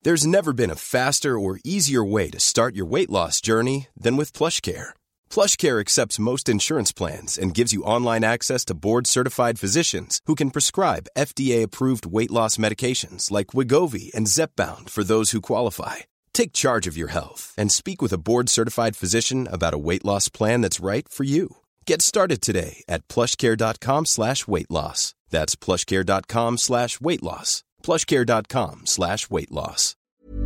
There's never been a faster or easier way to start your weight loss journey than with PlushCare. PlushCare accepts most insurance plans and gives you online access to board-certified physicians who can prescribe FDA-approved weight loss medications like Wegovy and Zepbound for those who qualify. Take charge of your health and speak with a board-certified physician about a weight loss plan that's right for you. Get started today at plushcare.com/weightloss. That's plushcare.com/weightloss. plushcare.com/weightloss.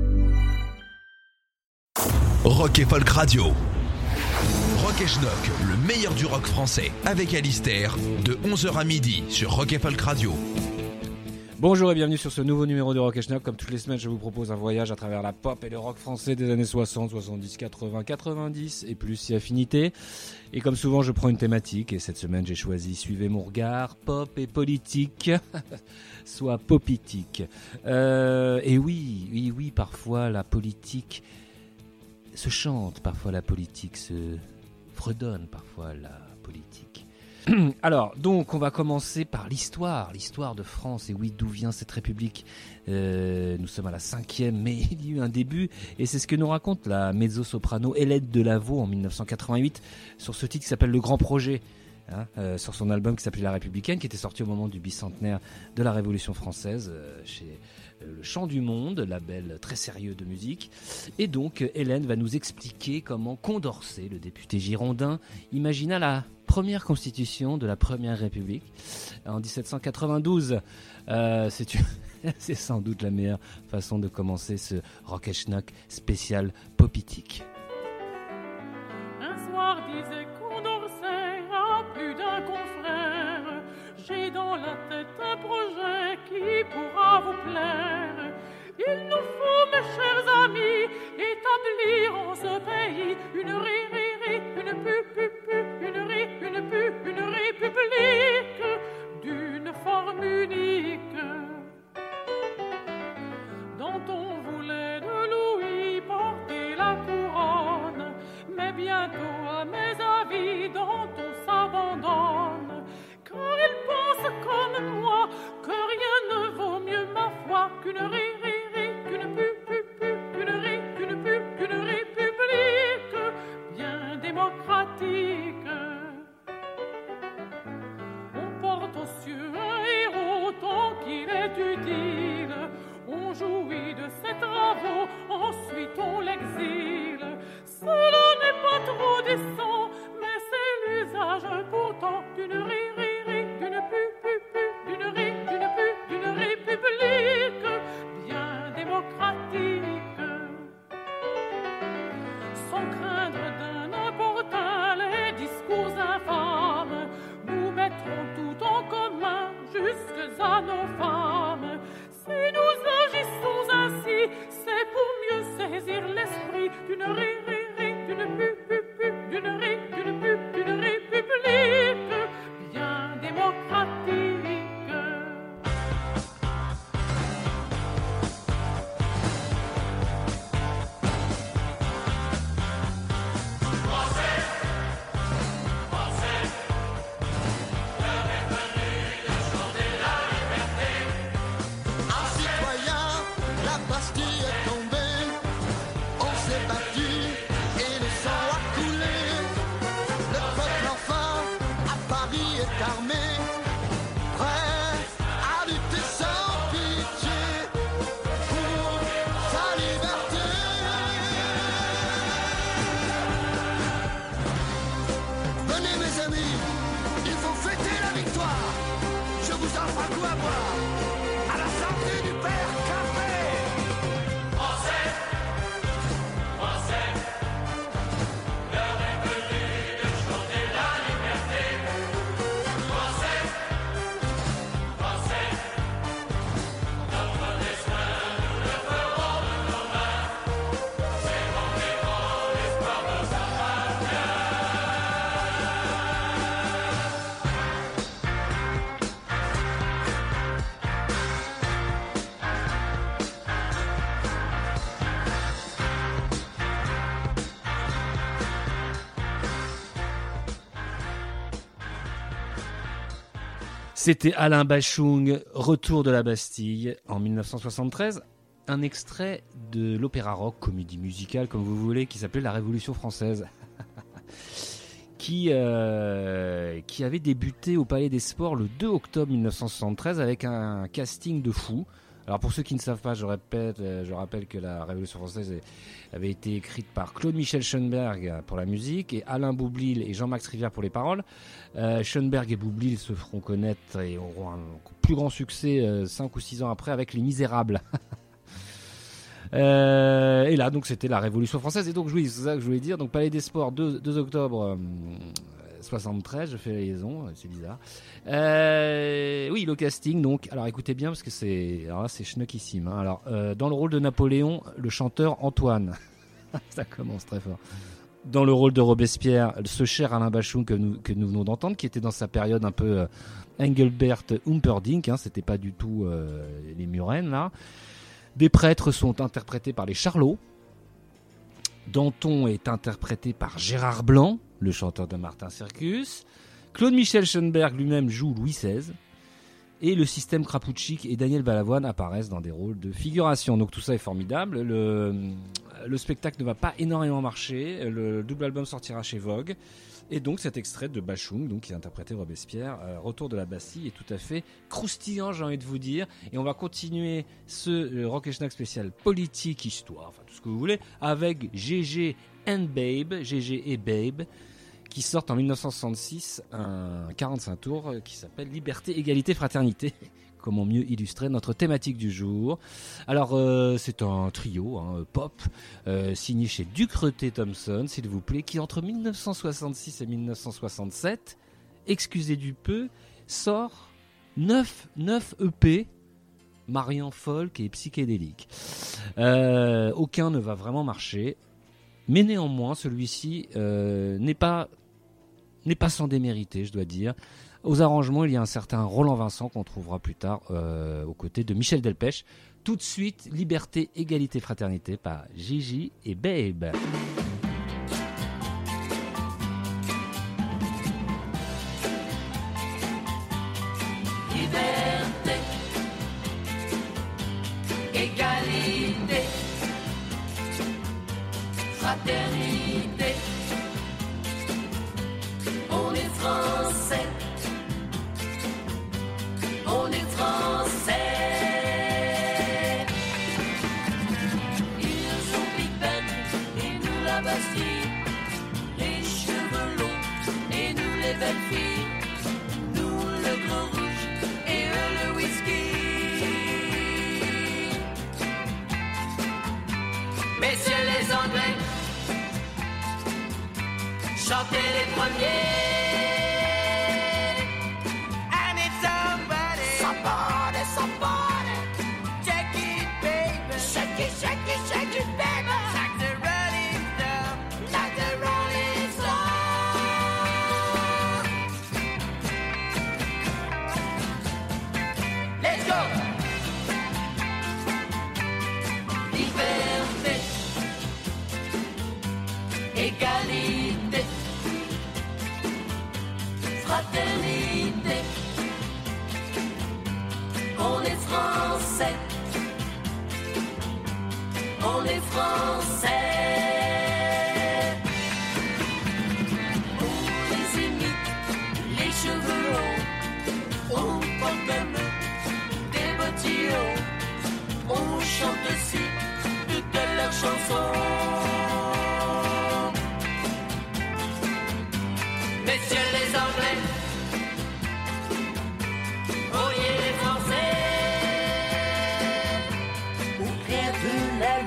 Rock et Folk Radio. Rock et Schnock, le meilleur du rock français, avec Alistair, de 11h à midi sur Rock et Folk Radio. Bonjour et bienvenue sur ce nouveau numéro de Rock et Schnock. Comme toutes les semaines, je vous propose un voyage à travers la pop et le rock français des années 60, 70, 80, 90 et plus si affinité. Et comme souvent, je prends une thématique et cette semaine, j'ai choisi Suivez mon regard, pop et politique, soit popitique. Et oui, parfois la politique se chante, parfois la politique se fredonne, parfois la politique. Alors, donc, on va commencer par l'histoire de France. Et oui, d'où vient cette République ? Nous sommes à la 5e, mais il y a eu un début. Et c'est ce que nous raconte la mezzo-soprano Hélène Delaveau en 1988 sur ce titre qui s'appelle Le Grand Projet. Sur son album qui s'appelait La Républicaine, qui était sorti au moment du bicentenaire de la Révolution française chez Le Chant du Monde, label très sérieux de musique. Et donc, Hélène va nous expliquer comment Condorcet, le député girondin, imagina la première constitution de la Première République en 1792. C'est sans doute la meilleure façon de commencer ce Rock et Schnock spécial popitique. Un soir disait Condorcet à plus d'un confrère: j'ai dans la tête un projet qui pourra vous plaire. Il nous faut, mes chers amis, établir en ce pays une république d'une forme unique, dont on voulait de Louis porter la couronne. Mais bientôt, à mes avis, dont on s'abandonne, car il pense comme moi que rien ne vaut mieux, ma foi, qu'une république bien démocratique. On porte aux cieux un héros tant qu'il est utile, on jouit de ses travaux, ensuite on l'exile. Cela n'est pas trop décent, mais c'est l'usage pourtant d'une république bien démocratique. Sans craindre d'un importun les discours infâmes, nous mettrons tout en commun jusque à nos femmes. Si nous agissons ainsi, c'est pour mieux saisir l'esprit d'une république bien démocratique. C'était Alain Bachung, Retour de la Bastille, en 1973. un extrait de l'opéra rock, comédie musicale comme vous voulez, qui s'appelait La Révolution française. Qui avait débuté au Palais des Sports le 2 octobre 1973 avec un casting de fou. Alors pour ceux qui ne savent pas, je rappelle que la Révolution française avait été écrite par Claude-Michel Schoenberg pour la musique et Alain Boublil et Jean-Max Rivière pour les paroles. Schoenberg et Boublil se feront connaître et auront un plus grand succès 5 ou 6 ans après avec Les Misérables. Et là donc c'était la Révolution française et donc oui, c'est ça que je voulais dire. Donc Palais des Sports 2 octobre 73, je fais la liaison, c'est bizarre. Oui, le casting donc. Alors écoutez bien parce que c'est schnockissime. Hein. Alors dans le rôle de Napoléon, le chanteur Antoine. Ça commence très fort. Dans le rôle de Robespierre, ce cher Alain Bachung que nous venons d'entendre, qui était dans sa période un peu Engelbert Humperdinck, hein, c'était pas du tout les Murennes là. Des prêtres sont interprétés par les Charlots. Danton est interprété par Gérard Blanc, le chanteur de Martin Circus. Claude-Michel Schoenberg lui-même joue Louis XVI. Et le système Krapouchik et Daniel Balavoine apparaissent dans des rôles de figuration. Donc tout ça est formidable. Le spectacle ne va pas énormément marcher. Le double album sortira chez Vogue. Et donc cet extrait de Bachung, donc, qui a interprété Robespierre, Retour de la Bastille, est tout à fait croustillant, j'ai envie de vous dire. Et on va continuer ce Rock & Schnack spécial politique, histoire, enfin tout ce que vous voulez, avec GG et Babe, qui sortent en 1966 un 45 tours qui s'appelle Liberté, Égalité, Fraternité. Comment mieux illustrer notre thématique du jour. Alors, c'est un trio pop signé chez Ducretet Thompson, s'il vous plaît, qui entre 1966 et 1967, excusez du peu, sort 9 EP mariant folk et psychédélique. Aucun ne va vraiment marcher, mais néanmoins, celui-ci n'est pas sans démériter, je dois dire. Aux arrangements, il y a un certain Roland Vincent qu'on trouvera plus tard aux côtés de Michel Delpech. Tout de suite, Liberté, Égalité, Fraternité par Gigi et Babe. Liberté, égalité, fraternité. On est français. On est français. Ils ont Big Ben et nous la Bastille, les cheveux longs et nous les belles filles, nous le grand rouge et eux le whisky. Messieurs les Anglais, chantez les premiers. Égalité, fraternité, on est français, on est français. On les imite, les cheveux longs, on porte même des bottillons, on chante aussi toutes leurs chansons. Messieurs les Anglais, oyez les Français, au clair de la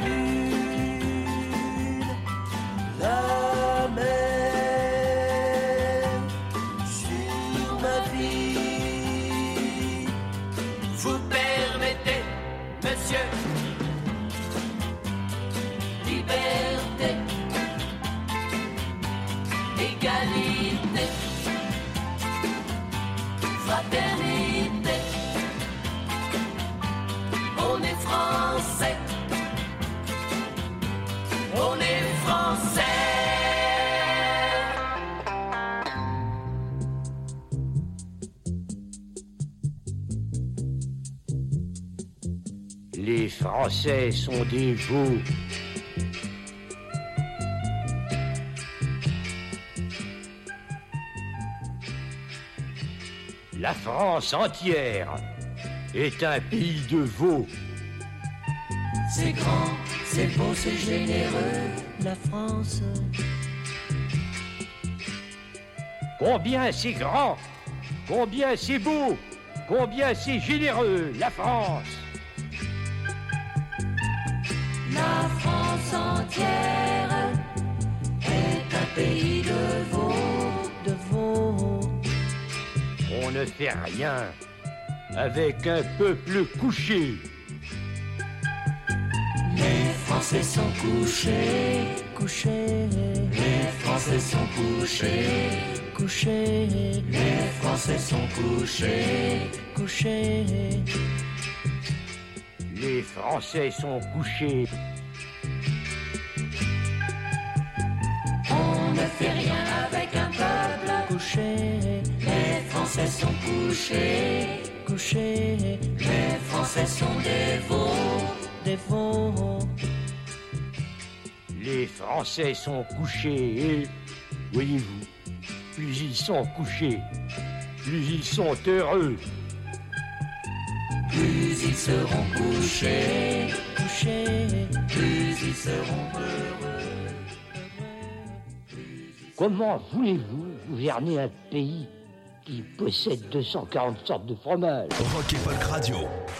lune, la mer sur ma vie. Vous permettez, monsieur, liberté, égalité, fraternité, on est français, Français sont des veaux. La France entière est un pays de veaux. C'est grand, c'est beau, c'est généreux, la France. Combien c'est grand, combien c'est beau, combien c'est généreux, la France. La France entière est un pays de veaux, de veaux. On ne fait rien avec un peuple couché. Les Français sont couchés, couchés. Les Français sont couchés, couchés. Les Français sont couchés, couchés. Les Français sont couchés. On ne fait rien avec un peuple couché. Les Français sont couchés, couchés. Les Français sont des veaux, des veaux. Les Français sont couchés et, voyez-vous, plus ils sont couchés, plus ils sont heureux. Plus ils seront couchés, couchés. Plus ils seront heureux. Comment voulez-vous gouverner un pays qui possède 240 sortes de fromage? Rock et Folk Radio.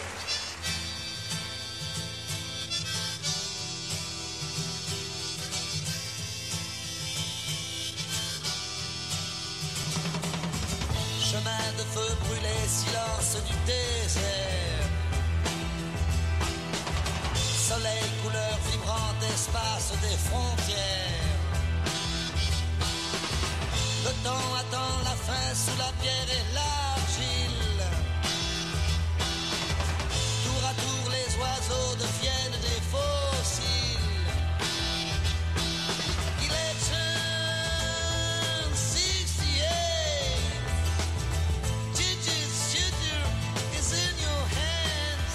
Chemin de feu brûlé, silence du désert. Soleil, couleur vibrante, espace des frontières. Le temps attend la fin sous la pierre et l'argile. Tour à tour les oiseaux deviennent des fossiles. Election 68. Gigi's future is in your hands.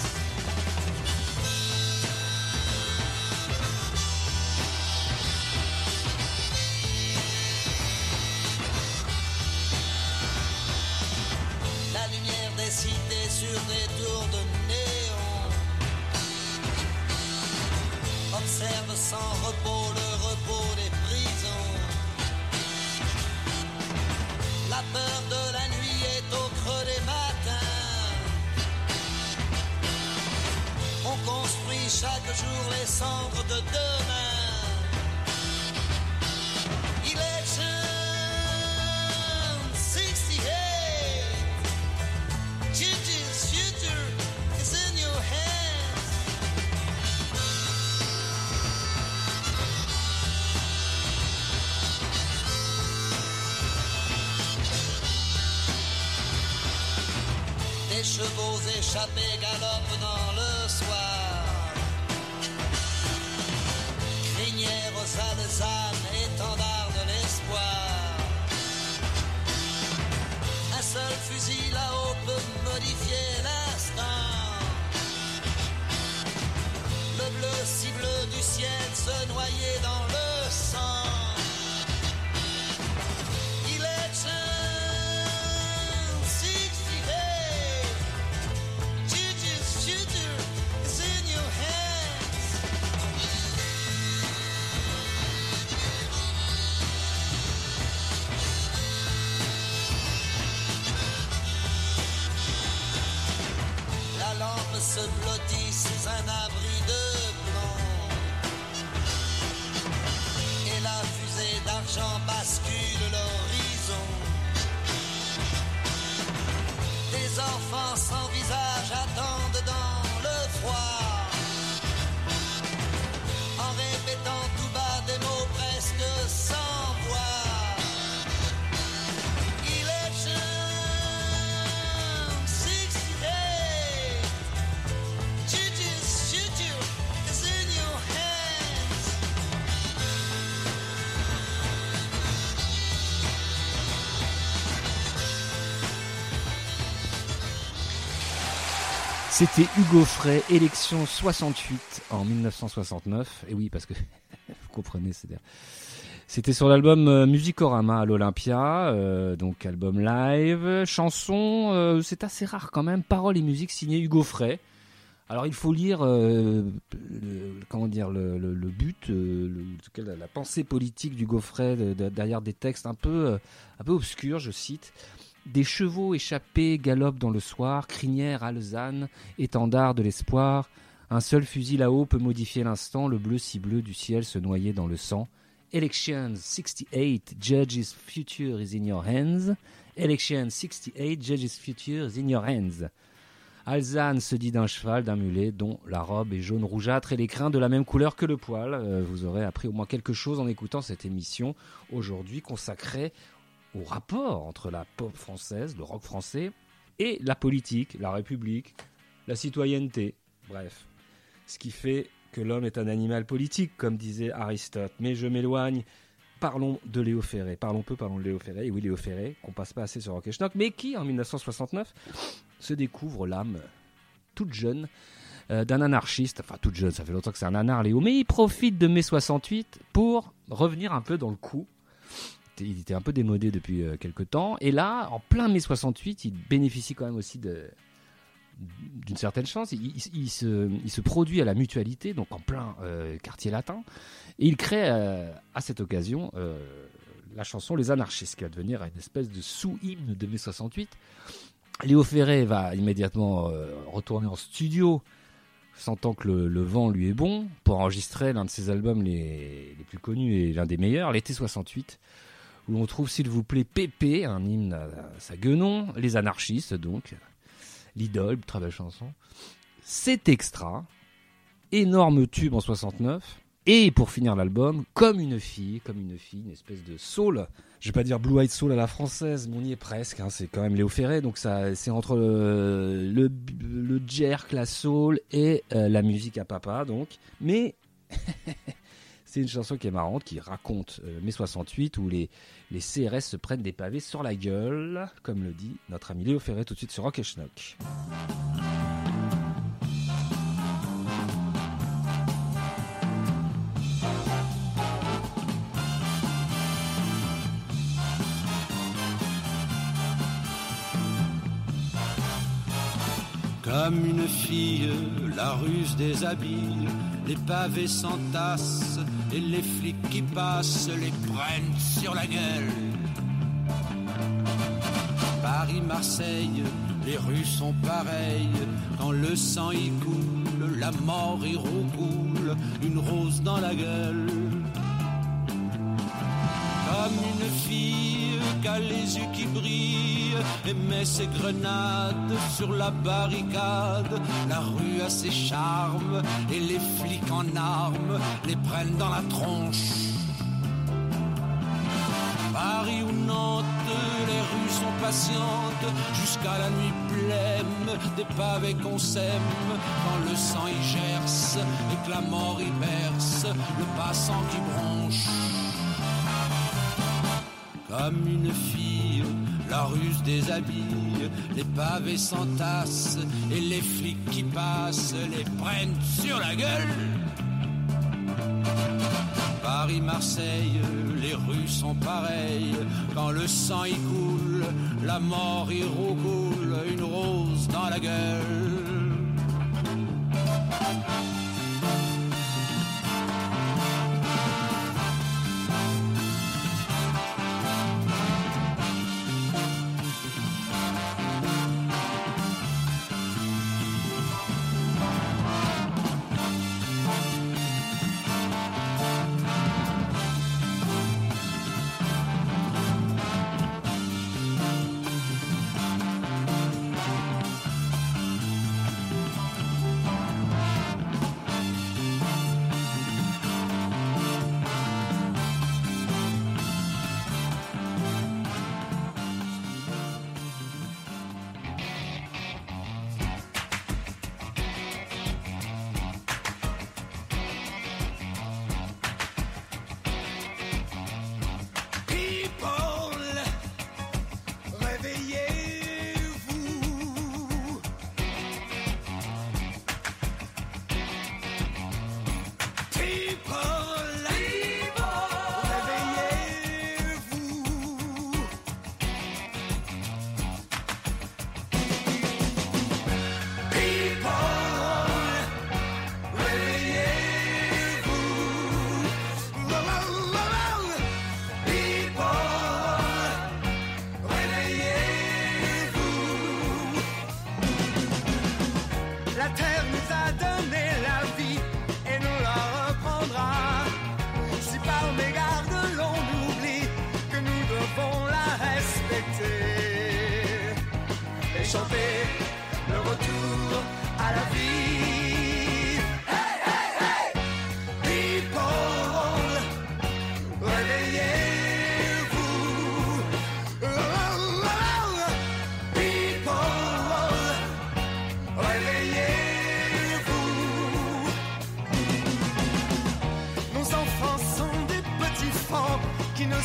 La lumière des cités sur des tours de néon observe sans repos le repos des prisons. La peur de la nuit est au creux des matins. On construit chaque jour les cendres de demain. Election 68. Gigi's future is in your hands. Des chevaux échappés galopent dans le soir. Crinière aux alezanes, étendard de l'espoir. Un seul fusil là-haut peut modifier l'instant. Le bleu si bleu du ciel se noyer dans le sang. Election 68. Gigi's future C'était Hugo Frey, élection 68 en 1969. Et oui, parce que vous comprenez, c'était sur l'album Musicorama à l'Olympia, donc album live, chanson, c'est assez rare quand même, paroles et musique signées Hugo Frey. Alors il faut lire, le but, la pensée politique d'Hugo Frey derrière des textes un peu obscurs, je cite. Des chevaux échappés galopent dans le soir, crinière, alezane, étendard de l'espoir. Un seul fusil là-haut peut modifier l'instant, le bleu si bleu du ciel se noyer dans le sang. Elections 68, judges' future is in your hands. Elections 68, judges' future is in your hands. Alezane se dit d'un cheval, d'un mulet, dont la robe est jaune rougeâtre et les crins de la même couleur que le poil. Vous aurez appris au moins quelque chose en écoutant cette émission aujourd'hui consacrée au rapport entre la pop française, le rock français, et la politique, la République, la citoyenneté. Bref, ce qui fait que l'homme est un animal politique, comme disait Aristote. Mais je m'éloigne. Parlons de Léo Ferré. Parlons de Léo Ferré. Et oui, Léo Ferré, qu'on passe pas assez sur Rock & Schnock, mais qui, en 1969, se découvre l'âme toute jeune d'un anarchiste. Enfin, toute jeune, ça fait longtemps que c'est un anard, Léo. Mais il profite de mai 68 pour revenir un peu dans le coup. Il était un peu démodé depuis quelques temps. Et là, en plein mai 68, il bénéficie quand même aussi d'une certaine chance. Il se produit à la Mutualité, donc en plein quartier latin. Et il crée à cette occasion la chanson Les Anarchistes, qui va devenir une espèce de sous-hymne de mai 68. Léo Ferré va immédiatement retourner en studio, sentant que le vent lui est bon, pour enregistrer l'un de ses albums les plus connus et l'un des meilleurs, l'été 68, où l'on trouve, s'il vous plaît, Pépé, un hymne à sa guenon, Les Anarchistes, donc, l'idole, très belle chanson. C'est extra, énorme tube en 69, et pour finir l'album, comme une fille, une espèce de soul. Je vais pas dire Blue Eyed Soul à la française, mais on y est presque, hein, c'est quand même Léo Ferré, donc ça, c'est entre le jerk, la soul et la musique à papa, donc. Mais c'est une chanson qui est marrante, qui raconte mai 68, où les CRS se prennent des pavés sur la gueule, comme le dit notre ami Léo Ferré tout de suite sur Rock & Schnock. Comme une fille, la ruse déshabille, les pavés s'entassent et les flics qui passent les prennent sur la gueule. Paris, Marseille, les rues sont pareilles, quand le sang y coule, la mort y roucoule, une rose dans la gueule. Comme une fille qui a les yeux qui brillent et met ses grenades sur la barricade. La rue a ses charmes et les flics en armes les prennent dans la tronche. Paris ou Nantes, les rues sont patientes jusqu'à la nuit pleine des pavés qu'on sème. Quand le sang y gerce et que la mort y berce le passant qui bronche. Comme une fille, la ruse déshabille, les pavés s'entassent et les flics qui passent les prennent sur la gueule. Paris, Marseille, les rues sont pareilles, quand le sang y coule, la mort y roucoule, une rose dans la gueule.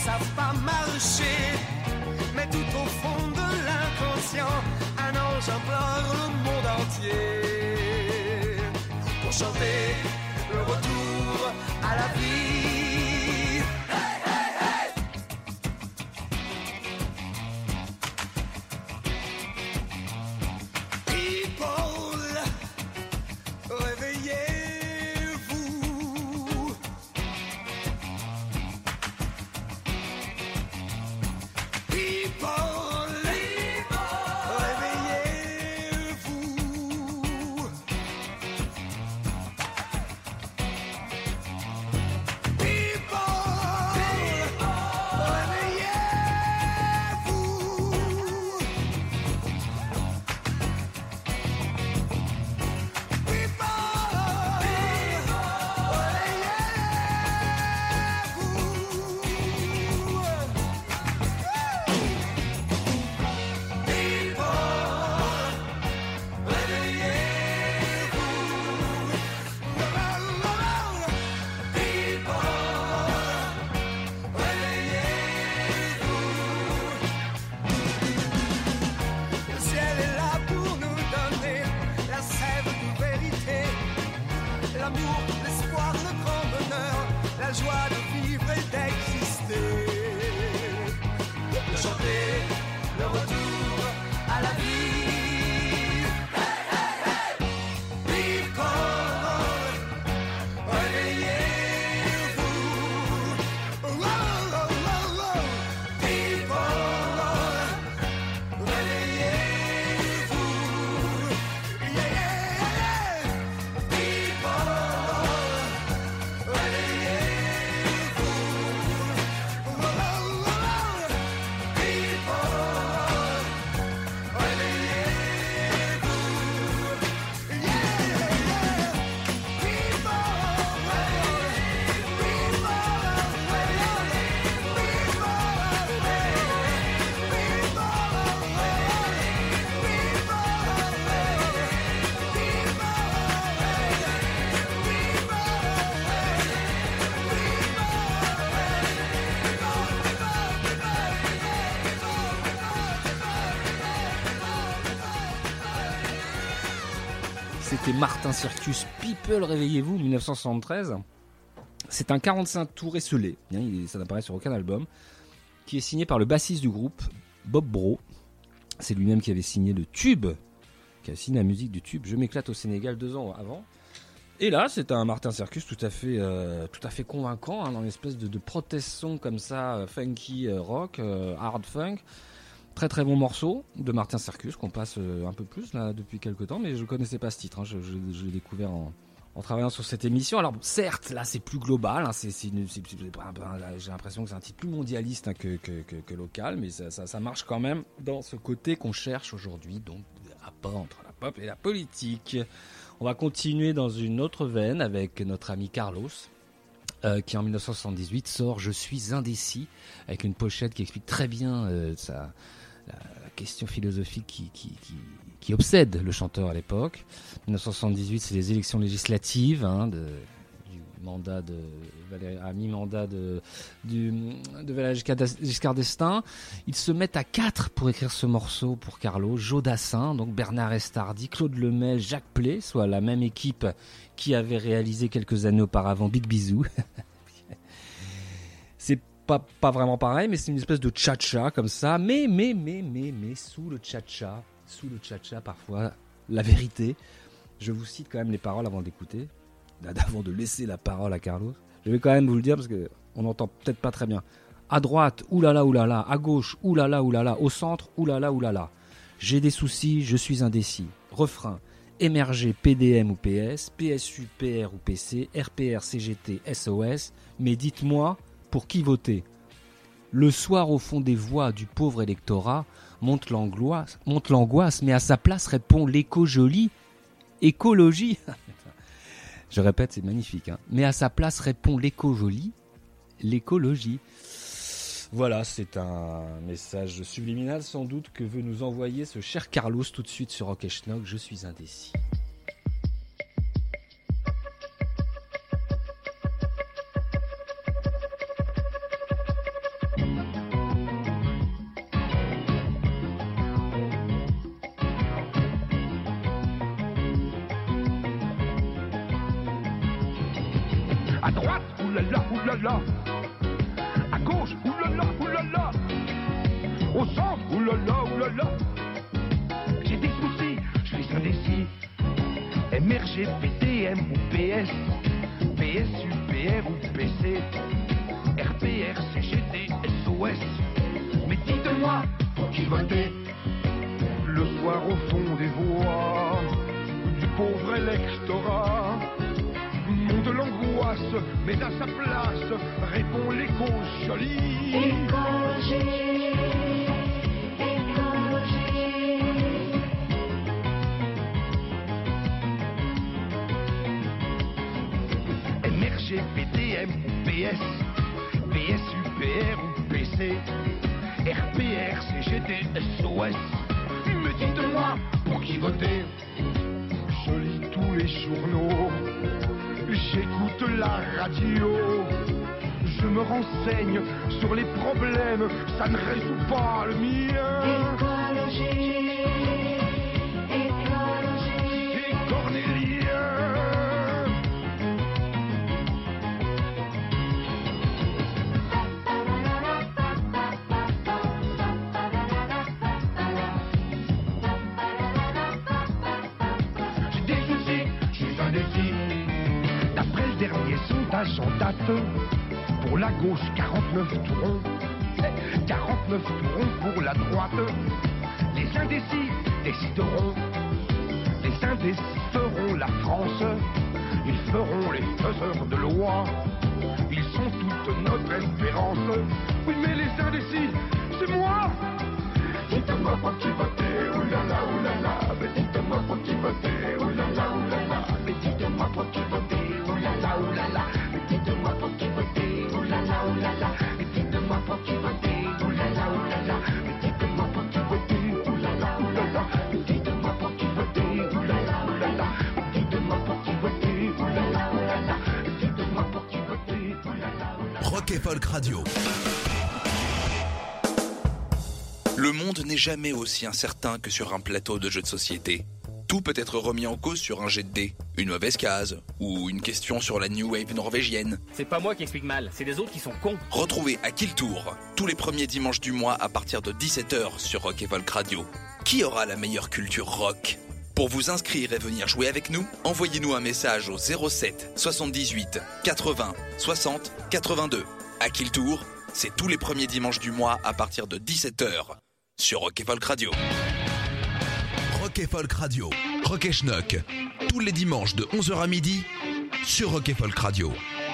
savent pas marcher. Mais tout au fond de l'inconscient, un ange implore le monde entier pour chanter le retour à la vie. Hey, hey, hey! People, réveillez-vous. People, réveillez-vous. Le ciel est là pour nous donner la sève de vérité, l'amour, l'espoir, le grand bonheur, la joie de vivre et d'exister, de chanter le retour à la vie. Hey, hey, hey! People, réveillez-vous. Oh, oh, oh, oh. People, réveillez-vous. Yeah, yeah, yeah. People, réveillez-vous. Oh, oh, oh. People, réveillez-vous. Yeah, yeah, yeah. People, C'était Martin Circus, People, réveillez-vous, 1973. C'est un 45 tours esselé, ça n'apparaît sur aucun album, qui est signé par le bassiste du groupe, Bob Bro. C'est lui-même qui avait signé le tube, qui a signé la musique du tube Je m'éclate au Sénégal 2 ans avant. Et là, c'est un Martin Circus tout à fait convaincant, dans une espèce de protest song comme ça, funky rock, hard funk. Très très bon morceau de Martin Circus qu'on passe un peu plus là depuis quelques temps, mais je connaissais pas ce titre, je l'ai découvert en travaillant sur cette émission. Alors certes, là c'est plus global, j'ai l'impression que c'est un titre plus mondialiste que local, mais ça marche quand même dans ce côté qu'on cherche aujourd'hui, donc des rapports entre la pop et la politique. On va continuer dans une autre veine avec notre ami Carlos, qui en 1978 sort Je suis indécis, avec une pochette qui explique très bien la question philosophique qui obsède le chanteur à l'époque. 1978, c'est les élections législatives du mandat de Valéry, à mi-mandat de Valéry Giscard d'Estaing. Ils se mettent à 4 pour écrire ce morceau pour Carlos. Joe Dassin, donc Bernard Estardi, Claude Lemel, Jacques Play, soit la même équipe qui avait réalisé quelques années auparavant Big Bisou. C'est pas vraiment pareil, mais c'est une espèce de cha-cha comme ça, mais sous le cha-cha parfois la vérité. Je vous cite quand même les paroles avant d'écouter, avant de laisser la parole à Carlos. Je vais quand même vous le dire parce que on n'entend peut-être pas très bien. À droite, oulala, à gauche, oulala, au centre, oulala. J'ai des soucis, je suis indécis. Refrain. Émerger PDM ou PS, PSU, PR ou PC, RPR, CGT, SOS, mais dites-moi, pour qui voter ? Le soir au fond des voix du pauvre électorat monte l'angoisse, mais à sa place répond l'éco-jolie, écologie. Je répète, c'est magnifique, mais à sa place répond l'éco-jolie, l'écologie. Voilà, c'est un message subliminal sans doute que veut nous envoyer ce cher Carlos tout de suite sur Rock et Schnock. Je suis indécis. droite, oulala. À gauche, oulala. Au centre, oulala. J'ai des soucis, je suis indécis. MRG, PTM ou PS, PSU, PR ou PC, RPR, CGT, SOS. Mais dites-moi, pour qui voter? Le soir au fond des voix du pauvre électorat, monde l'angoisse, mais à sa place répond l'écho joli. Écologie. MRG, PTM ou PS, PSU, PR ou PC, RPR, CGT, SOS. Mais dites-moi, pour qui voter? Je lis tous les journaux, j'écoute la radio, je me renseigne sur les problèmes, ça ne résout pas le mien. Écologie. Et cornélien. D'après le dernier sondage en date, pour la gauche 49 tourons, 49 tourons pour la droite. Les indécis décideront, les indécis feront la France, ils feront les faiseurs de loi, ils sont toute notre espérance. Oui mais les indécis, c'est moi. Dites-moi pour qui voter, oulala, mais dites-moi pour qui voter, oulala, mais dites-moi pour qui voter, oulala, mais dites-moi pour qui voter, oulala, mais dites-moi pour qui voter, oulala, mais dites-moi pour qui voter, oulala, mais dites-moi pour qui voter, oulala, mais dites-moi pour qui voter, oulala, mais dites-moi pour qui voter, oulala. Rock et Folk Radio. Le monde n'est jamais aussi incertain que sur un plateau de jeux de société. Tout peut être remis en cause sur un jet de dés, une mauvaise case, ou une question sur la New Wave norvégienne. C'est pas moi qui explique mal, c'est les autres qui sont cons. Retrouvez À qui le tour, tous les premiers dimanches du mois à partir de 17h sur Rock et Folk Radio. Qui aura la meilleure culture rock? Pour vous inscrire et venir jouer avec nous, envoyez-nous un message au 07 78 80 60 82. À qui le tour, c'est tous les premiers dimanches du mois à partir de 17h sur Rock et Folk Radio. Rock et Folk Radio, Rock et Schnock, tous les dimanches de 11h à midi sur Rock et Folk Radio.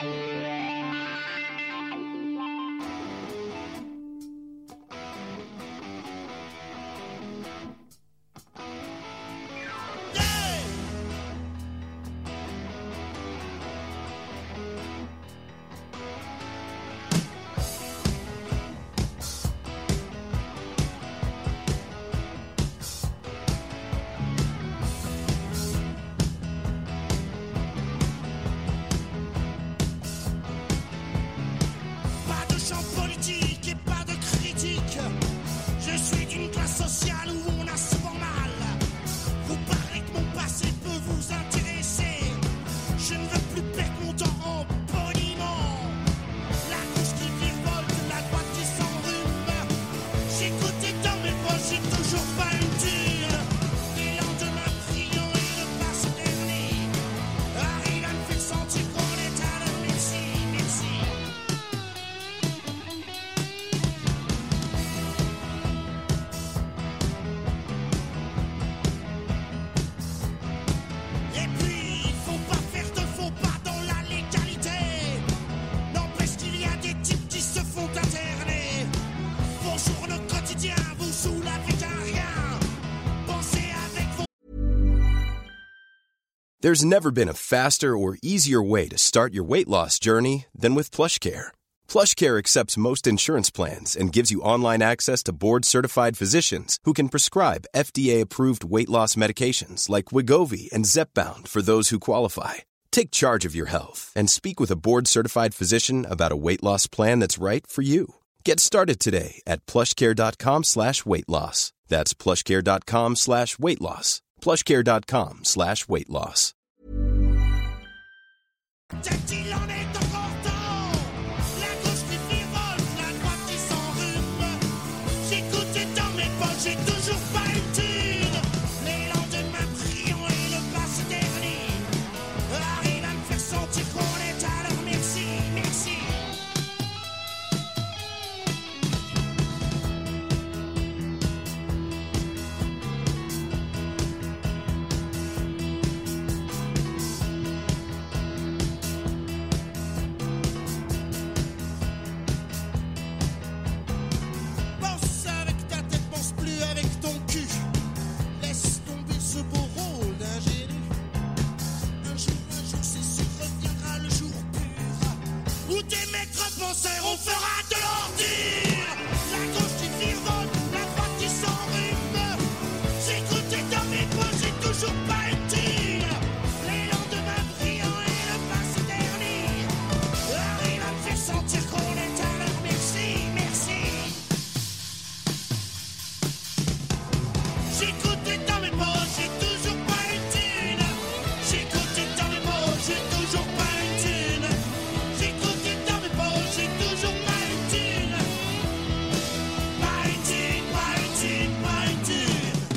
There's never been a faster or easier way to start your weight loss journey than with PlushCare. PlushCare accepts most insurance plans and gives you online access to board-certified physicians who can prescribe FDA-approved weight loss medications like Wegovy and Zepbound for those who qualify. Take charge of your health and speak with a board-certified physician about a weight loss plan that's right for you. Get started today at plushcare.com/weight-loss. That's plushcare.com/weight-loss. plushcare.com/weight-loss. ou des maîtres penseurs, on fera de l'ordure. La gauche qui virevolte, la droite qui s'enrhume. J'ai cru dans mes poches, j'ai toujours pas une thune. Les lendemains brillants et le passé dernier arrive à me faire sentir qu'on est à l'heure. Merci, merci. J'ai compté dans mes poches, j'ai toujours pas une thune. J'ai compté dans mes poches, j'ai toujours pas une thune. J'ai compté dans mes poches, j'ai toujours pas une thune. Pas une thune, pas une thune, pas une thune.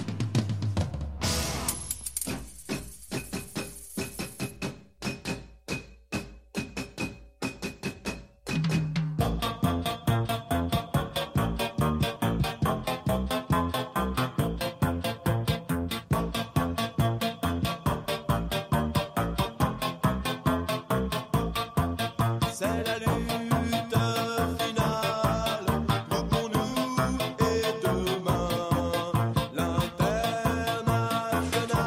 C'est la lutte finale, levons-nous et demain, l'international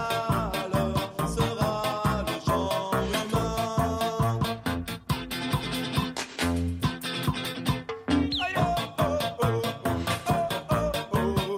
sera le genre humain. Aïe, oh, oh, oh, oh, oh,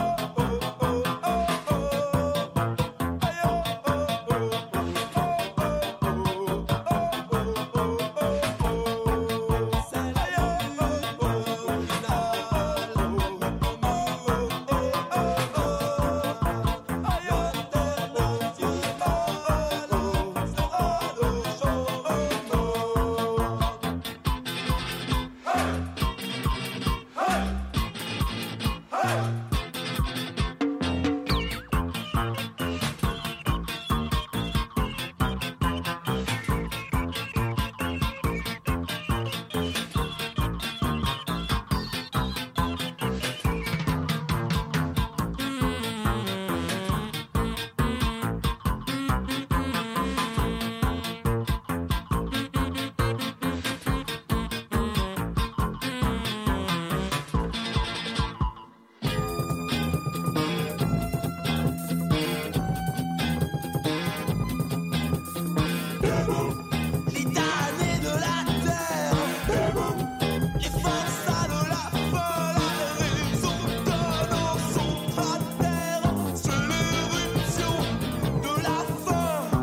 L'Italie de la terre, les forçats de la polarisation donnant son cratère, c'est l'éruption de la faim.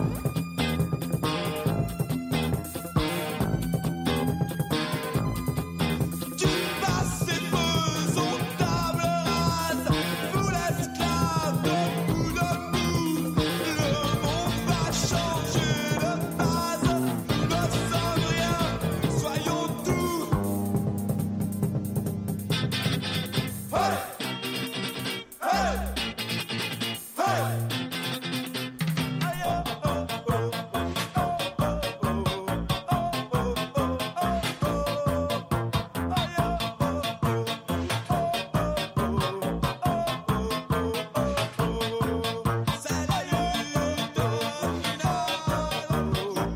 Du passé faisons table rase, vous l'esclave de bout de bout, le monde va changer de base, nous ne sommes rien, soyons doux. Hey! Hey! Hey! Aïe, oh, oh, oh, oh, c'est la lutte finale,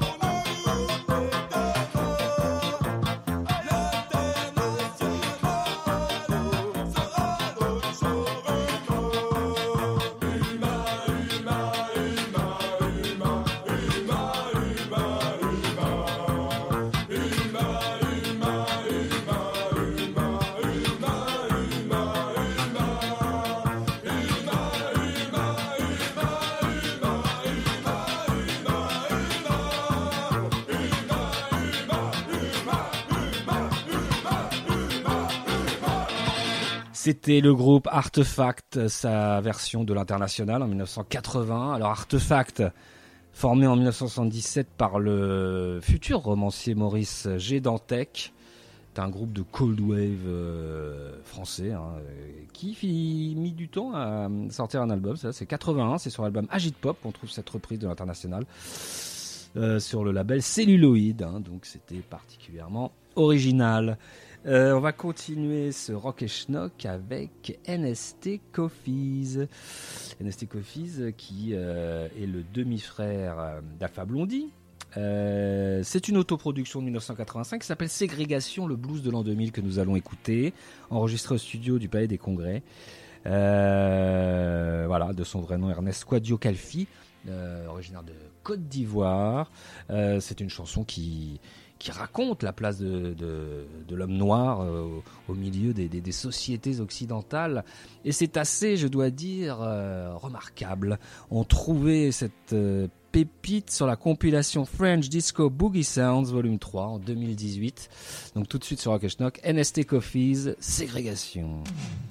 C'était le groupe Artefact, sa version de l'International en 1980. Alors Artefact, formé en 1977 par le futur romancier Maurice G. Dantec, c'est un groupe de cold wave français qui mis du temps à sortir un album. Ça, c'est 81, c'est sur l'album Agit Pop qu'on trouve cette reprise de l'International sur le label Celluloid, donc c'était particulièrement original. On va continuer ce rock et schnock avec NST Coffees. NST Coffees qui est le demi-frère d'Alpha Blondie. C'est une autoproduction de 1985 qui s'appelle Ségrégation, le blues de l'an 2000 que nous allons écouter, enregistré au studio du Palais des Congrès. Voilà, de son vrai nom Ernest Quadio Calfi, originaire de Côte d'Ivoire. C'est une chanson qui qui raconte la place de l'homme noir au milieu des sociétés occidentales. Et c'est assez, je dois dire, remarquable. On trouvait cette pépite sur la compilation French Disco Boogie Sounds Volume 3 en 2018. Donc tout de suite sur Rock & Schnock, NST Coffees, Ségrégation.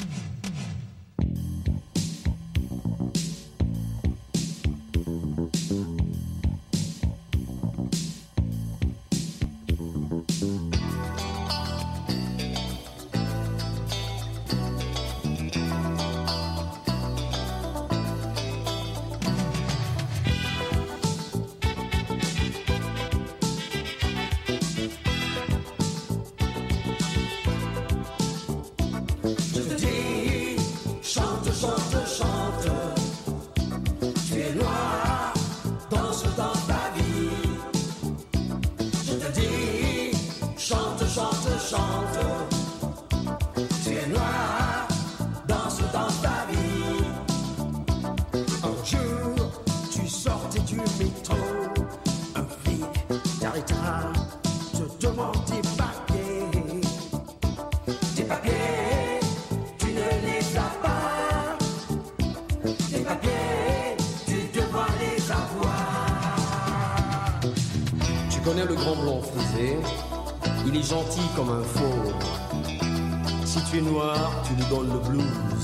Le grand blond frisé, il est gentil comme un fauve. Si tu es noir, tu lui donnes le blues.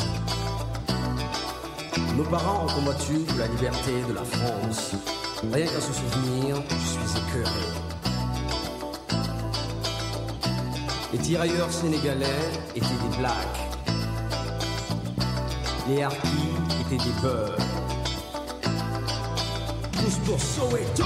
Nos parents ont combattu pour la liberté de la France. Rien qu'à se souvenir, je suis écœuré. Les tirailleurs sénégalais étaient des blacks. Les harkis étaient des beurs. Tous pour Soweto.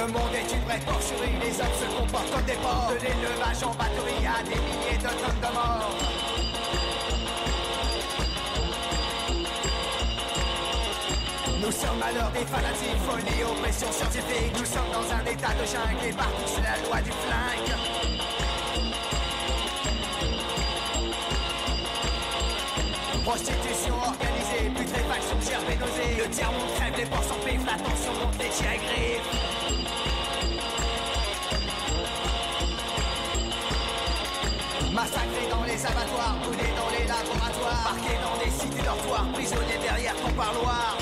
Le monde est une vraie porcherie, les hommes se comportent comme des porcs. De l'élevage en batterie à des milliers de tonnes de morts. Nous sommes à l'heure des fanatiques, folie, oppression scientifique. Nous sommes dans un état de jungle et partout c'est la loi du flingue. Prostitution organisée, putréfaction, gerbe et nausée. Le tiers-monde crève, les porcs s'empivent, la tension monte, les chiens griffent. Massacrés dans les abattoirs, brûlés dans les laboratoires, parqués dans des cités dortoirs, prisonniers derrière ton parloir.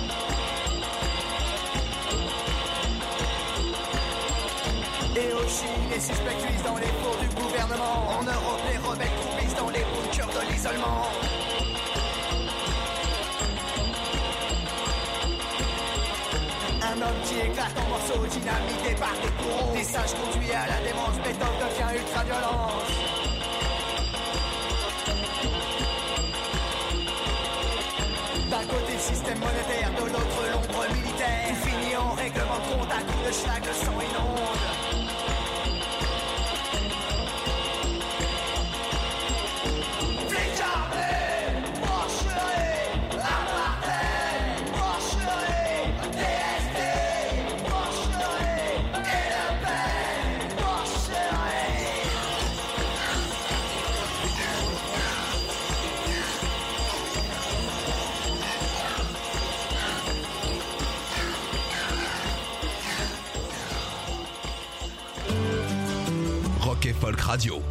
Et au Chili, les suspects cuisent dans les fours du gouvernement. En Europe, les rebelles croupissent dans les bunkers de l'isolement. Un homme qui éclate en morceaux, dynamité par des bourreaux. Des sages conduits à la démence, méthode devient ultra-violence. D'un côté le système monétaire, de l'autre l'ombre militaire. Tout finit en règlement de compte, à coups de schlag, le sang inonde. Rock et Folk Radio.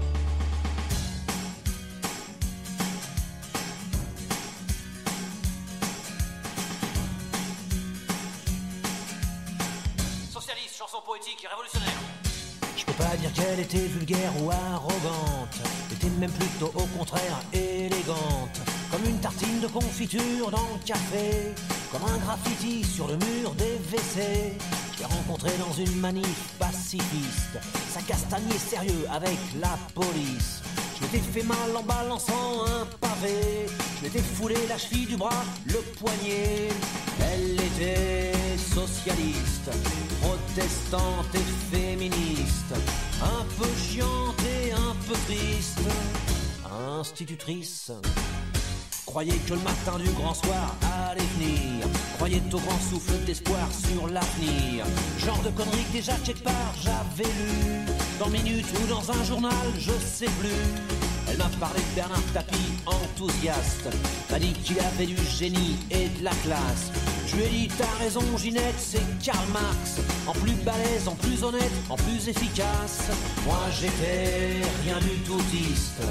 Socialiste, chanson poétique et révolutionnaire. Je peux pas dire qu'elle était vulgaire ou arrogante. Elle était même plutôt au contraire élégante. Comme une tartine de confiture dans le café. Comme un graffiti sur le mur des WC. Je l'ai rencontré dans une manif pacifiste. Ça castagnait sérieux avec la police. Je m'étais fait mal en balançant un pavé. Je m'étais foulé la cheville du bras, le poignet. Elle était socialiste, protestante et féministe. Un peu chiante et un peu triste. Institutrice. Croyait que le matin du grand soir allait venir. Croyait au grand souffle d'espoir sur l'avenir. Genre de conneries que déjà quelque part j'avais lu. Dans Minute ou dans un journal, je sais plus. Elle m'a parlé de Bernard Tapie, enthousiaste. M'a dit qu'il avait du génie et de la classe. Je lui ai dit t'as raison Ginette, c'est Karl Marx. En plus balèze, en plus honnête, en plus efficace. Moi j'étais rien du toutiste,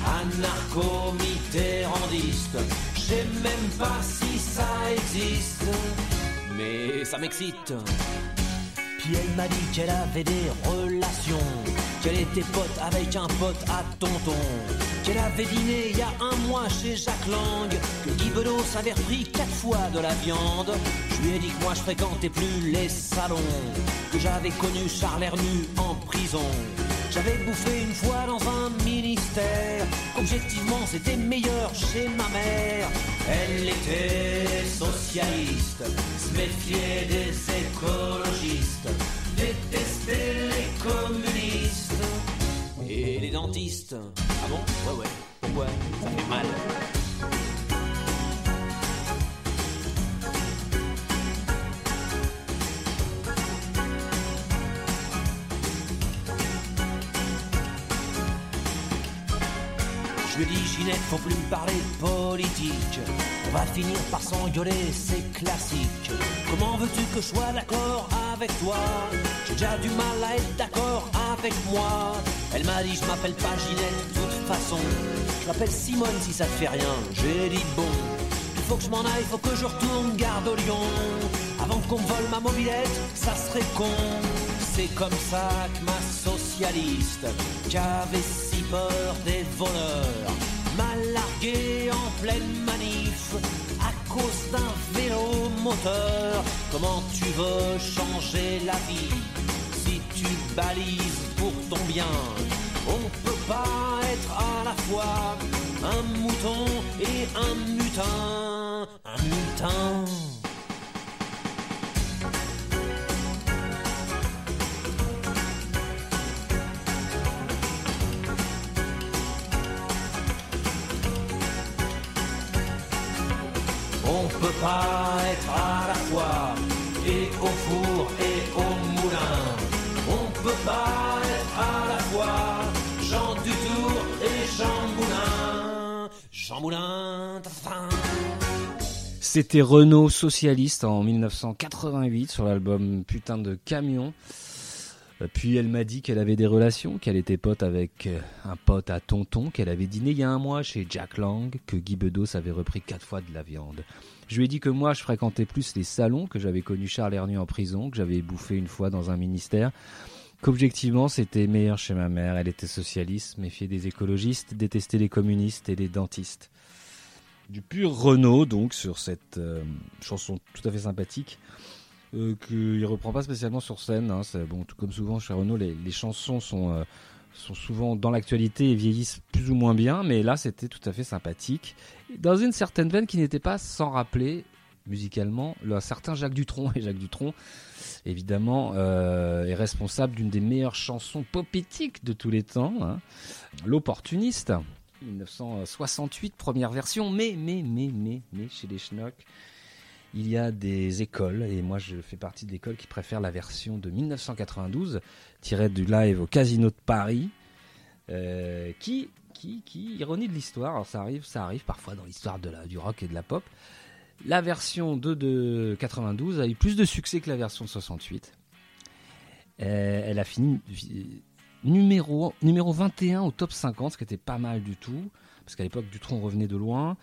anarcho-mitterrandiste. Je sais même pas si ça existe, mais ça m'excite. Puis elle m'a dit qu'elle avait des relations, qu'elle était pote avec un pote à tonton, qu'elle avait dîné il y a un mois chez Jacques Lang, que Guy Bedos avait repris 4 fois de la viande. Je lui ai dit que moi je fréquentais plus les salons, que j'avais connu Charles Hernu en prison. J'avais bouffé une fois dans un ministère, qu'objectivement c'était meilleur chez ma mère. Elle était socialiste, se méfiait des écologistes, détestait les communistes et les dentistes. Ah bon? Ouais. Pourquoi? Ça fait mal. Je lui ai dit Ginette, faut plus me parler de politique. On va finir par s'engueuler, c'est classique. Comment veux-tu que je sois d'accord avec toi? J'ai déjà du mal à être d'accord avec moi. Elle m'a dit je m'appelle pas Ginette de toute façon. Je m'appelle Simone si ça te fait rien. J'ai dit bon, il faut que je m'en aille, faut que je retourne garde au Lyon. Avant qu'on me vole ma mobilette, ça serait con. C'est comme ça que ma socialiste, qui avait si peur des voleurs, m'a largué en pleine manif à cause d'un vélo moteur. Comment tu veux changer la vie si tu balises pour ton bien? On peut pas être à la fois un mouton et un mutin. Un mutin. peut pas être à la fois et au four et au moulin. On peut pas être à la fois Jean Dutour et Jean Moulin. Jean Moulin, ta-ta. C'était Renaud Socialiste en 1988 sur l'album Putain de Camion. Puis elle m'a dit qu'elle avait des relations, qu'elle était pote avec un pote à Tonton, qu'elle avait dîné il y a un mois chez Jack Lang, que Guy Bedos avait repris 4 fois de la viande. Je lui ai dit que moi je fréquentais plus les salons, que j'avais connu Charles Hernu en prison, que j'avais bouffé une fois dans un ministère, qu'objectivement c'était meilleur chez ma mère. Elle était socialiste, méfiait des écologistes, détestait les communistes et les dentistes. Du pur Renaud donc sur cette chanson tout à fait sympathique. Qu'il reprend pas spécialement sur scène, hein. C'est, bon, tout comme souvent chez Renaud, les chansons sont souvent dans l'actualité et vieillissent plus ou moins bien, mais là c'était tout à fait sympathique, dans une certaine veine qui n'était pas sans rappeler musicalement un certain Jacques Dutronc. Et Jacques Dutronc évidemment est responsable d'une des meilleures chansons poétiques de tous les temps, hein. L'Opportuniste, 1968, première version, mais chez les Schnocks il y a des écoles, et moi je fais partie de l'école qui préfère la version de 1992, tirée du live au Casino de Paris, qui ironie de l'histoire, alors ça arrive parfois dans l'histoire du rock et de la pop, la version de 92 a eu plus de succès que la version de 68. Elle a fini numéro 21 au top 50, ce qui était pas mal du tout, parce qu'à l'époque Dutronc revenait de loin.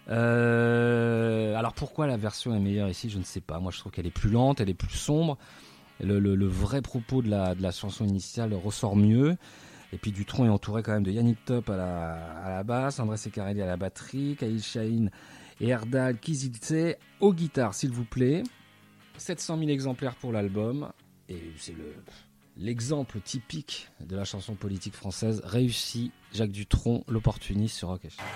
Alors pourquoi la version est meilleure ici, je ne sais pas. Moi je trouve qu'elle est plus lente, elle est plus sombre. Le vrai propos de la chanson initiale ressort mieux. Et puis Dutronc est entouré quand même de Yannick Top à la basse, André Secarelli à la batterie, Khalil Shahin et Erdal Kiziltse aux guitares, s'il vous plaît. 700 000 exemplaires pour l'album. Et c'est l'exemple typique de la chanson politique française réussie. Jacques Dutronc, L'Opportuniste sur Rock & Schnock.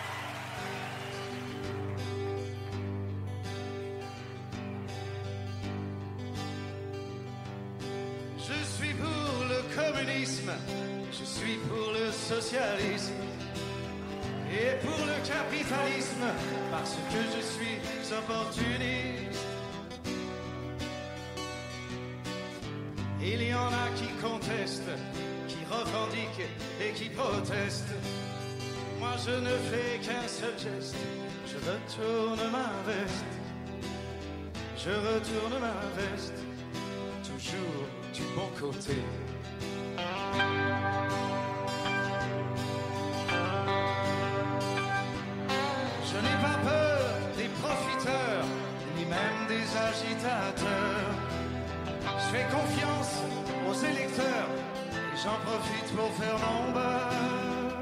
Je suis pour le socialisme et pour le capitalisme parce que je suis opportuniste. Il y en a qui contestent, qui revendiquent et qui protestent. Moi je ne fais qu'un seul geste, je retourne ma veste. Je retourne ma veste, toujours du bon côté. Je n'ai pas peur des profiteurs, ni même des agitateurs. Je fais confiance aux électeurs et j'en profite pour faire mon beurre.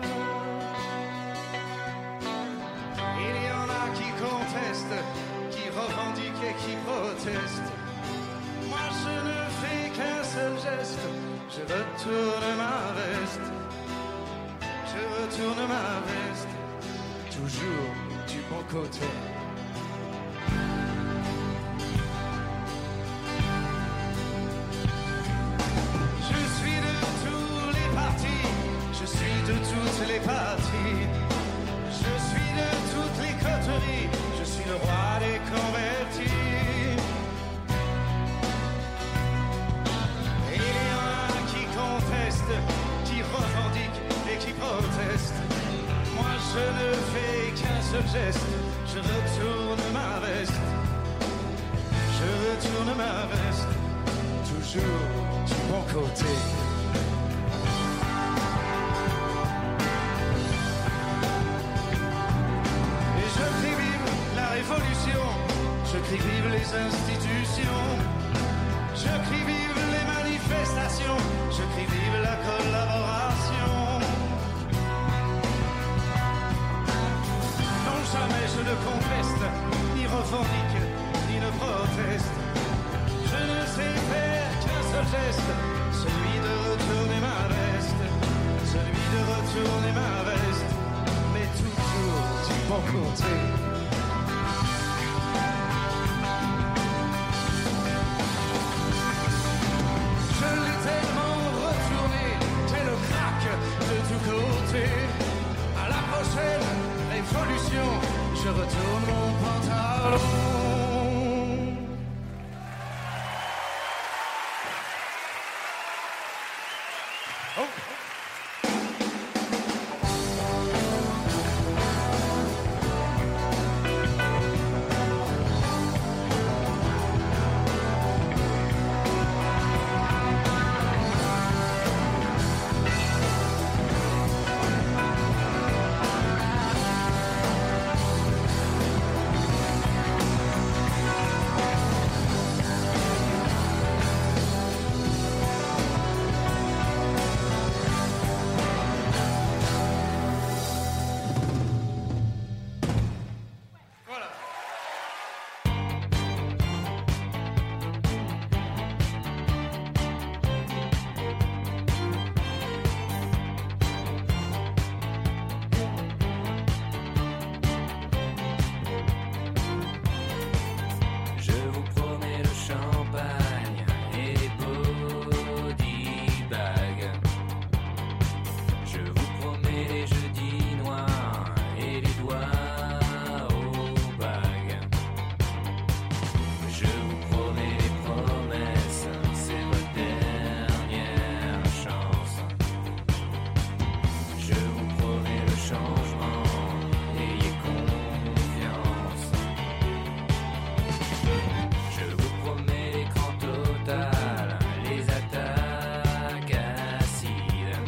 Il y en a qui contestent, qui revendiquent et qui protestent. Moi je ne fais qu'un seul geste, je retourne ma veste. Je retourne ma veste, toujours du bon côté. Je suis de tous les partis, je suis de toutes les parties. Je suis de toutes les coteries, je suis le roi des convertis. Et il y en a qui contestent, qui revendiquent et qui protestent. Moi je ne fais qu'un seul geste, je retourne ma veste. Je retourne ma veste, toujours du bon côté. Et je crie vive la révolution, je crie vive les institutions, je crie vive les manifestations, je crie vive la collaboration. Non, jamais je ne conteste, ni revendique, ni ne proteste. Je ne sais faire qu'un seul geste, celui de retourner ma veste, celui de retourner ma veste, mais toujours du bon côté. Je l'ai tellement retourné, quel crack de tous côtés. À la prochaine révolution, je retourne mon pantalon. Je vous promets le champagne et les body bags. Je vous promets les jeudis noirs et les doigts aux bagues. Je vous promets les promesses, c'est votre dernière chance. Je vous promets le changement, ayez confiance. Je vous promets l'écran total, les attaques acides.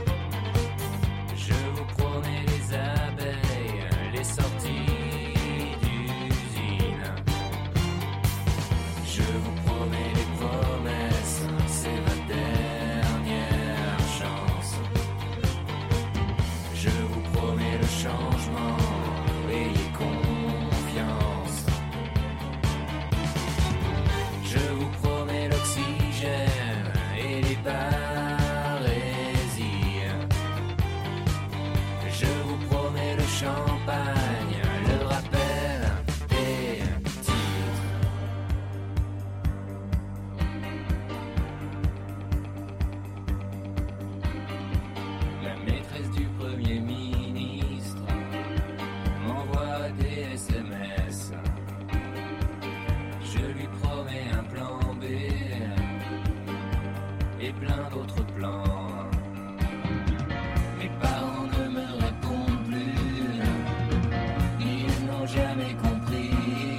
Je vous promets les abeilles, les sorties d'usine. Je vous promets les promesses, c'est votre dernière chance. Je vous promets le changement, ayez confiance. Je vous promets l'oxygène et les parésies. Je vous promets le champagne, le rappel des titres. La maîtresse du Premier ministre m'envoie des SMS. Je lui promets un plan B et plein d'autres plans. Mes parents ne me répondent plus, ils n'ont jamais compris.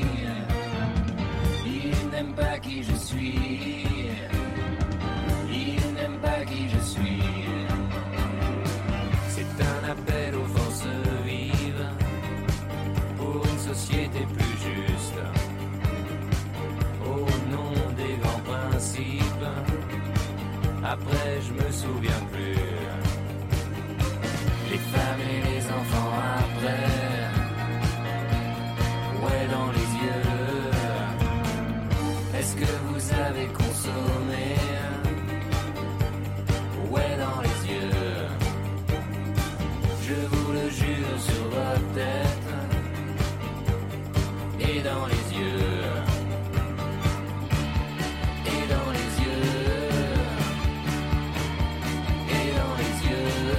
Ils n'aiment pas qui je suis, ils n'aiment pas qui je suis. C'est un appel aux forces vives pour une société plus juste. Au nom des grands principes, après je me souviens plus. Les femmes et les enfants après, ouais dans les yeux. Est-ce que vous avez consommé? Ouais dans les yeux. Je vous le jure sur votre tête et dans les yeux. Et dans les yeux. Et dans les yeux.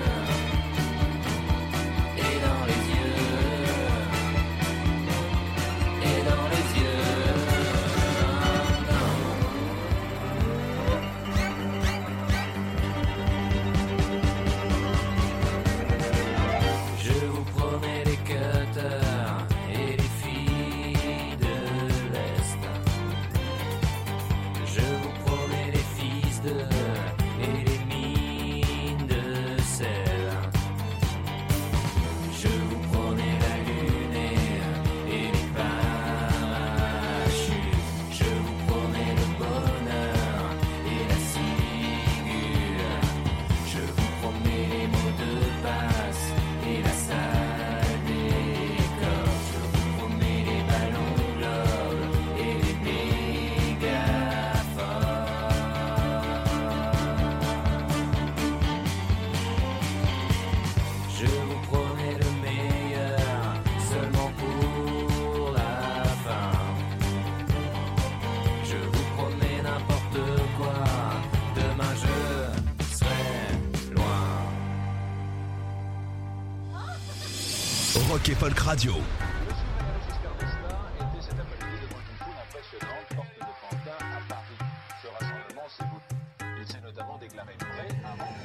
Et dans les yeux. Et dans les yeux. Je vous promets les cutters et les filles de l'Est. Je vous promets les fils de et les mines de sel. Je vous promets la lune et les parachutes. Je vous promets le bonheur et la ciguë. Je vous promets les mots de passe et la salle des corps. Je vous promets les ballons globes et les mégaphones. Je vous promets le meilleur, seulement pour la fin. Je vous promets n'importe quoi, demain je serai loin. Rock et Folk Radio. Le Tesla était cet après-midi devant une foule impressionnante, porte de Pantin à Paris. Ce rassemblement s'est notamment déclaré prêt à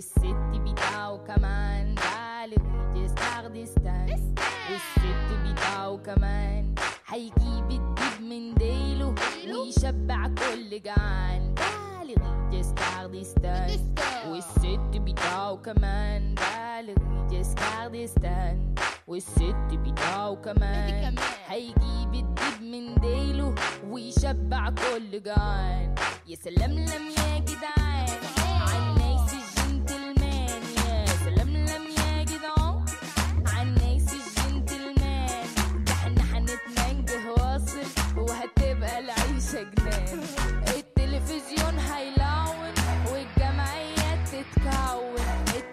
والست بتاعه كمان بالغ يجهز كردستان والست بتاعه كمان هيجيب الدب من ديله ويشبع كل جعان بالغ يجهز كردستان والست بتاعه كمان بالغ يجهز كردستان والست بتاعه كمان هيجيب الدب من ديله ويشبع كل جعان يا سلام لم يا جدعان عالناس الجنتلمان يا سلام لم يا جدعان عالناس الجنتلمان ده احنا هنتمنجه واصل وهتبقى العيشة جنان التلفزيون هيلون والجمعيات تتكون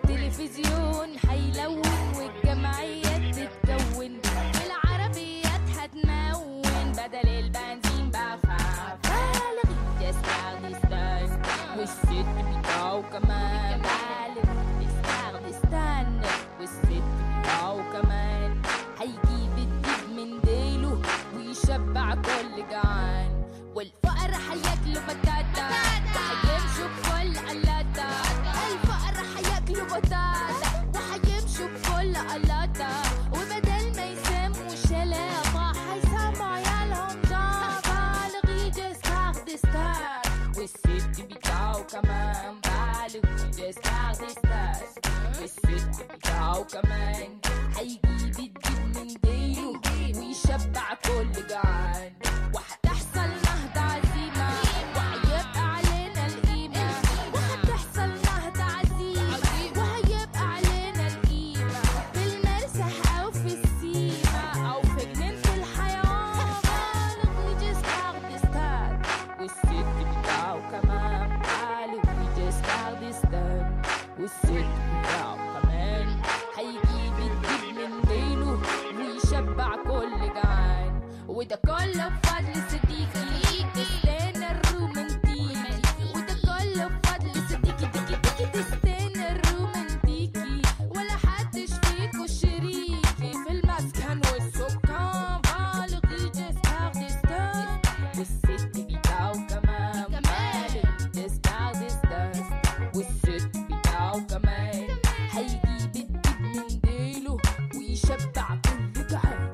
التلفزيون هيلون والجمعيات تتكون العربيات هتمون بدل البنزين بفا بالغ يستردستان والست بتاعه كمان بالغ يستردستان والست بتاعه كمان هيجيب الدب من ديله ويشبع كل جعان والفقر هياكلوا بطاطا وهيمشوا بكل قلاطة الفقر هياكلوا بطاطا وهيمشوا بكل قلاطة وبدل ما يسموا شلاطة هيسموا عيالهم جابة بالغ يجهز كردستان والست بتاعه كمان بالغ يجهز كردستان والست بتاعه كمان هيجيب الدب من ديله ويشبع كل جعان وهتحصل نهضة عزيمة وهيبقى علينا القيمة وهتحصل نهضة عزيمة وهيبقى علينا القيمة في المرسح أو في السيمة أو في جنينة الحيوان بالغ يجهز كردستان والست بتاعه كمان بالغ يجهز كردستان والست بتاعه كمان هيجيب الدب من ديله ويشبع كل جعان وده كله بفضل صديقي تستنى الرومانتيكي وده كله بفضل صديقي تستنى الرومانتيكي ولا حدش فيكو شريكي في المسكن والسكان بالغ يجهز كردستان والست بتاعه كمان بالغ يجهز كردستان والست بتاعه كمان هيجيب الدب من ديله ويشبع كل جعان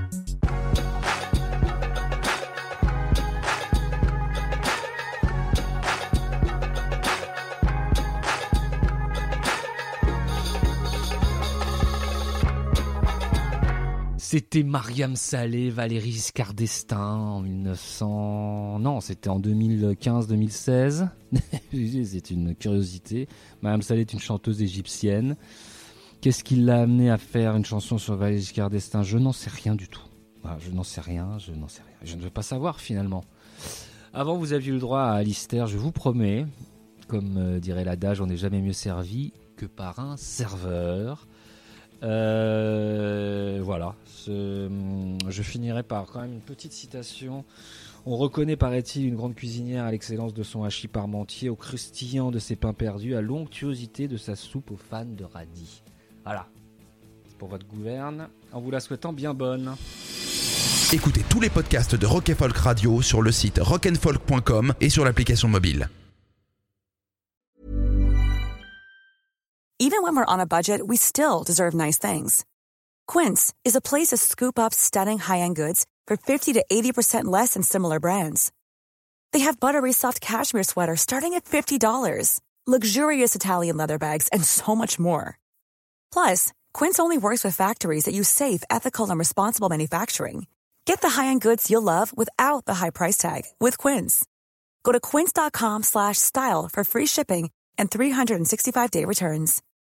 C'était Mariam Saleh, Valéry Giscard d'Estaing en 1900... Non, c'était en 2015-2016. C'est une curiosité. Mariam Saleh est une chanteuse égyptienne. Qu'est-ce qui l'a amené à faire une chanson sur Valéry Giscard d'Estaing ? Je n'en sais rien du tout. Voilà, je n'en sais rien. Je ne veux pas savoir finalement. Avant, vous aviez le droit à Alistair, je vous promets. Comme dirait l'adage, on n'est jamais mieux servi que par un serveur. Voilà, je finirai par quand même une petite citation. On reconnaît, paraît-il, une grande cuisinière à l'excellence de son hachis parmentier, au croustillant de ses pains perdus, à l'onctuosité de sa soupe aux fans de radis. Voilà, pour votre gouverne, en vous la souhaitant bien bonne. Écoutez tous les podcasts de Rock & Folk Radio sur le site rockandfolk.com et sur l'application mobile. Even when we're on a budget, we still deserve nice things. Quince is a place to scoop up stunning high-end goods for 50 to 80% less than similar brands. They have buttery soft cashmere sweaters starting at $50, luxurious Italian leather bags, and so much more. Plus, Quince only works with factories that use safe, ethical, and responsible manufacturing. Get the high-end goods you'll love without the high price tag with Quince. Go to quince.com/style for free shipping and 365-day returns.